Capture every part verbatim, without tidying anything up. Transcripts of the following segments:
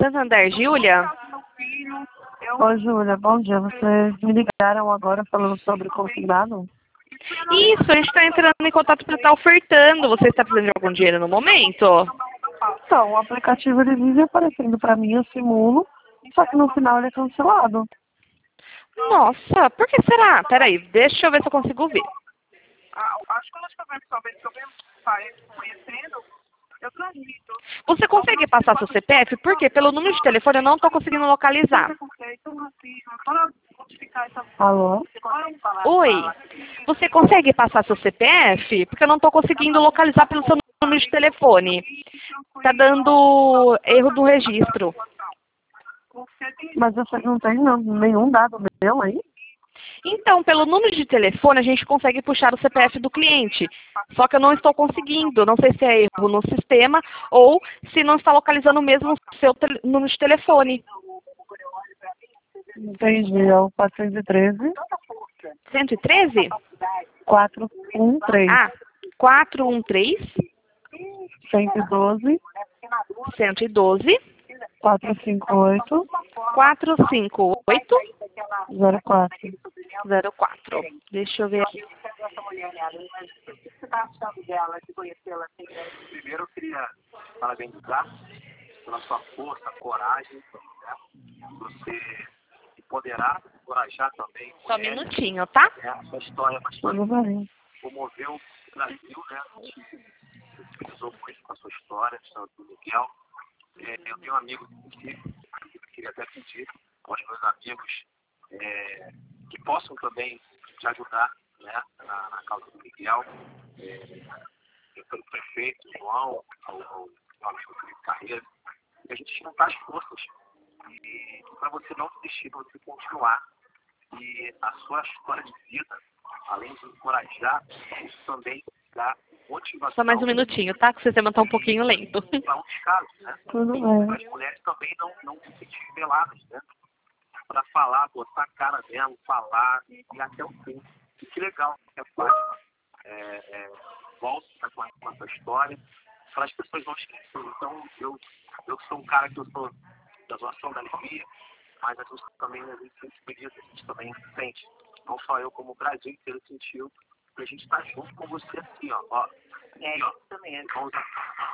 Santander, Júlia? Oi, Júlia, bom dia. Vocês me ligaram agora falando sobre o consignado? Isso, a gente está entrando em contato para estar ofertando. Você está precisando de algum dinheiro no momento? Então, o aplicativo ele vive aparecendo para mim, eu simulo, só que no final ele é cancelado. Nossa, por que será? Peraí, deixa eu ver se eu consigo ver. Acho que nós também só vez que eu venho conhecendo, eu transmito. Você consegue passar seu C P F? Porque pelo número de telefone eu não estou conseguindo localizar. Alô? Oi, você consegue passar seu C P F? Porque eu não estou conseguindo localizar pelo seu número de telefone. Tá dando erro do registro. Mas você não tem não, nenhum dado meu aí? Então, pelo número de telefone, a gente consegue puxar o C P F do cliente. Só que eu não estou conseguindo. Não sei se é erro no sistema ou se não está localizando mesmo o seu número de telefone. Entendi, é o quatrocentos e treze. cento e treze? quatrocentos e treze. Ah, quatro um três. cento e doze. cento e doze. quatrocentos e cinquenta e oito. quatrocentos e cinquenta e oito. zero quatro. zero quatro. Deixa eu ver aqui. Primeiro eu queria parabenizar pela sua força, coragem, né? Você empoderar, encorajar também. Só um minutinho, tá? É, a sua história bastante comoveu o Brasil, né? A gente se utilizou muito com a sua história, a história do Miguel. É, eu tenho um amigo que eu queria até pedir aos meus amigos é, que possam também te ajudar, né, na, na causa do Miguel, é, pelo prefeito João, ao, ao meu amigo Felipe Carreira, e a gente juntar as forças e para você não desistir, para você continuar. E a sua história de vida, além de encorajar, isso também dá motivação. Só mais um minutinho, tá? Que o sistema tá um pouquinho lento. Para outros casos, né? Tudo bem. As mulheres também não, não se sentem reveladas, né? Para falar, botar a cara dela, falar e, e até o fim. E que legal que a Fátima é, é, volta com a, com a sua história para as pessoas não esquecerem. Então, eu, eu sou um cara que eu sou da doação da alegria, mas a gente também a gente sensibiliza, a gente também sente. Não só eu, como o Brasil inteiro sentiu, que a gente está junto com você assim, ó. ó É, aqui, ó. isso também. Vamos lá.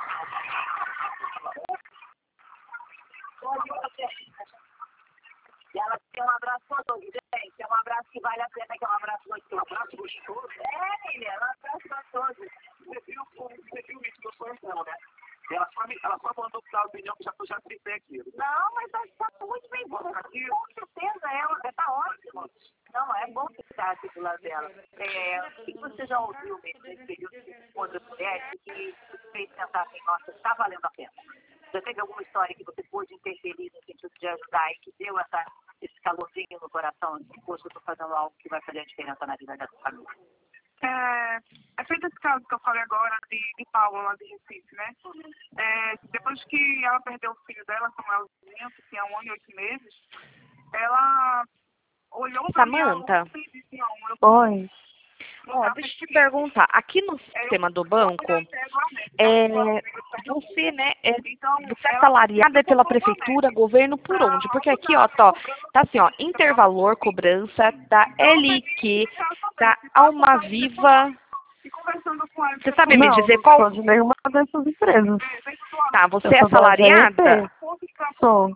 E ela tem um abraço gostoso, gente. É um abraço que vale a pena, que é um abraço gostoso. Um abraço gostoso? É, menina, é um abraço gostoso. Você viu, você viu o vídeo que eu sou então, né? Ela só, me, ela só mandou para o opinião que já tô já tripé aqui. Não, mas está muito bem bom. Com certeza, ela está ótimo. Não, é bom ficar aqui do lado dela. É, o que você já ouviu mesmo nesse período de outras mulheres que fez pensar assim, nossa, está valendo a pena? Já teve alguma história que você pôde interferir no sentido de ajudar e que deu essa, esse calorzinho no coração? De, poxa, eu estou fazendo algo que vai fazer a diferença na vida dessa família. É, é feito esse caso que eu falei agora de, de Paula, lá de Recife, né? É, depois que ela perdeu o filho dela, Samuelzinho, que tinha um ano e oito meses, ela olhou para mim e disse, não, Oi. Ó, deixa eu te perguntar, aqui no sistema do banco, é, você, né, é, você é assalariada pela prefeitura, governo, por onde? Porque aqui, ó, tá, tá assim, ó, Intervalor, cobrança, da L I Q, da Alma Viva. Você sabe me Não, dizer não qual? sou de nenhuma dessas empresas. Tá, você Eu é sou da assalariada? G I P. Sou.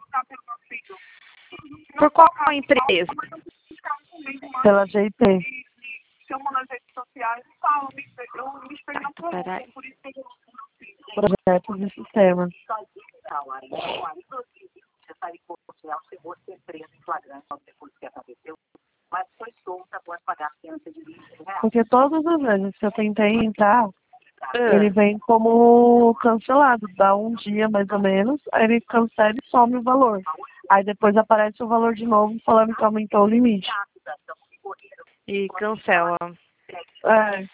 Por qual empresa? Pela G I P. chamam nas redes sociais e falam, eu me espelho na tua Peraí. luta, por isso que eu não Projetos de sistema. Você sabe que social chegou a ser preso em flagrante depois que aconteceu, mas foi solta após pagar fiança de vinte reais. Porque todas as vezes que eu tentei entrar, Ah. ele vem como cancelado. Dá um dia mais ou menos, aí ele cancela e some o valor. Aí depois aparece o valor de novo falando que aumentou o limite. E cancela. É.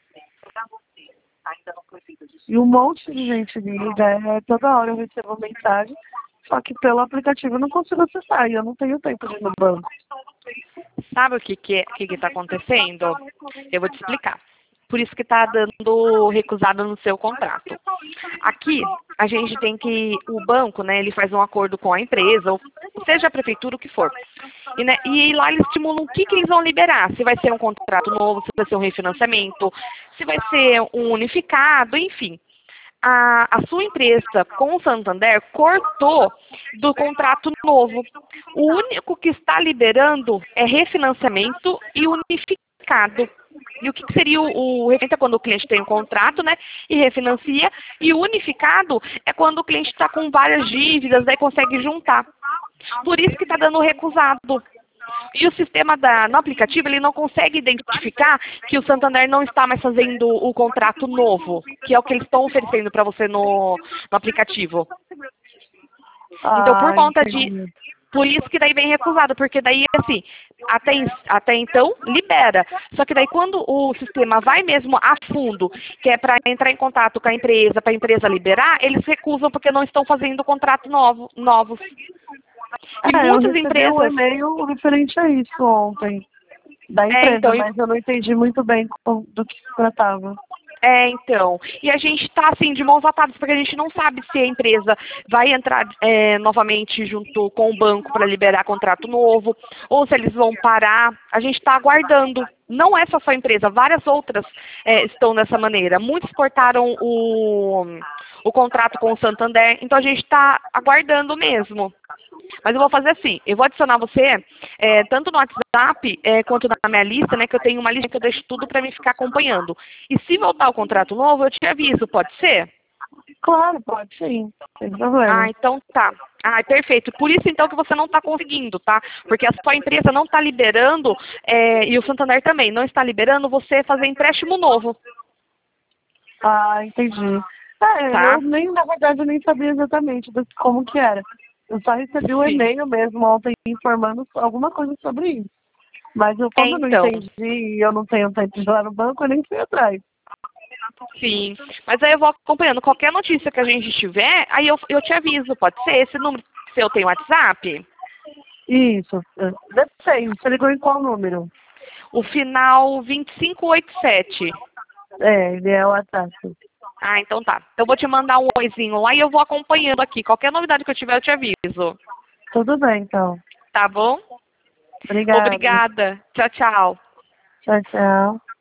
E um monte de gente liga, é, toda hora eu recebo mensagem, só que pelo aplicativo eu não consigo acessar e eu não tenho tempo de ir no banco. Sabe o que que, que que tá acontecendo? Eu vou te explicar. Por isso que está dando recusado no seu contrato. Aqui, a gente tem que, o banco, né, ele faz um acordo com a empresa, ou seja a prefeitura, o que for. E, né, e lá eles estimulam o que, que eles vão liberar, se vai ser um contrato novo, se vai ser um refinanciamento, se vai ser um unificado, enfim. A, a sua empresa com o Santander cortou do contrato novo. O único que está liberando é refinanciamento e unificado. E o que seria o, o refinanciamento é quando o cliente tem um contrato, né, e refinancia, e o unificado é quando o cliente está com várias dívidas, daí consegue juntar. Por isso que está dando recusado. E o sistema da, no aplicativo, ele não consegue identificar que o Santander não está mais fazendo o contrato novo, que é o que eles estão oferecendo para você no, no aplicativo. Ah, Então, por conta entendi. de... Por isso que daí vem recusado, porque daí, assim, até, até então, libera. Só que daí quando o sistema vai mesmo a fundo, que é para entrar em contato com a empresa, para a empresa liberar, eles recusam porque não estão fazendo contrato novo, novos. E É, eu muitas recebi empresas... um e-mail referente a isso ontem, da empresa, É, então, mas eu não entendi muito bem com- do que se tratava. É, então. E a gente está, assim, de mãos atadas, porque a gente não sabe se a empresa vai entrar é, novamente junto com o banco para liberar contrato novo, ou se eles vão parar. A gente está aguardando. Não é só sua empresa, várias outras é, estão dessa maneira. Muitos cortaram o, o contrato com o Santander, então a gente está aguardando mesmo. Mas eu vou fazer assim, eu vou adicionar você, é, tanto no WhatsApp é, quanto na minha lista, né, que eu tenho uma lista que eu deixo tudo para me ficar acompanhando. E se voltar o contrato novo, eu te aviso, pode ser? Claro, pode sim, sem Ah, problema. então tá. Ah, perfeito. Por isso então que você não está conseguindo, tá? Porque a sua empresa não está liberando, é, e o Santander também, não está liberando você fazer empréstimo novo, Ah, entendi. É, tá? eu nem, na verdade, eu nem sabia exatamente do, como que era. Eu só recebi um Sim. e-mail mesmo ontem informando alguma coisa sobre isso. Mas eu, É, como eu não então. entendi e eu não tenho tempo de ir lá no banco, eu nem fui atrás. Sim, mas aí eu vou acompanhando. Qualquer notícia que a gente tiver, aí eu, eu te aviso. Pode ser? Esse número seu tem WhatsApp? Isso. Deve ser. Você ligou em qual número? O final vinte e cinco oitenta e sete. É, ele é o WhatsApp. Ah, então tá. Eu vou te mandar um oizinho lá e eu vou acompanhando aqui. Qualquer novidade que eu tiver, eu te aviso. Tudo bem, então. Tá bom? Obrigada. Obrigada. Tchau, tchau. Tchau, tchau.